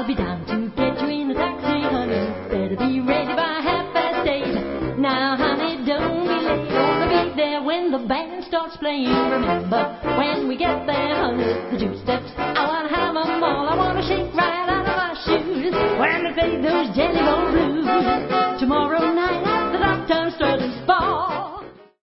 I'll be down to get you in a taxi, honey. Better be ready by 8:30. Now, honey, don't be late. Gonna be there when the band starts playing. Remember, when we get there, honey, the two steps, I wanna have 'em all. I wanna shake right out of my shoes when they play those Jelly Roll Blues. Tomorrow night at the Doctor Sterling's ball.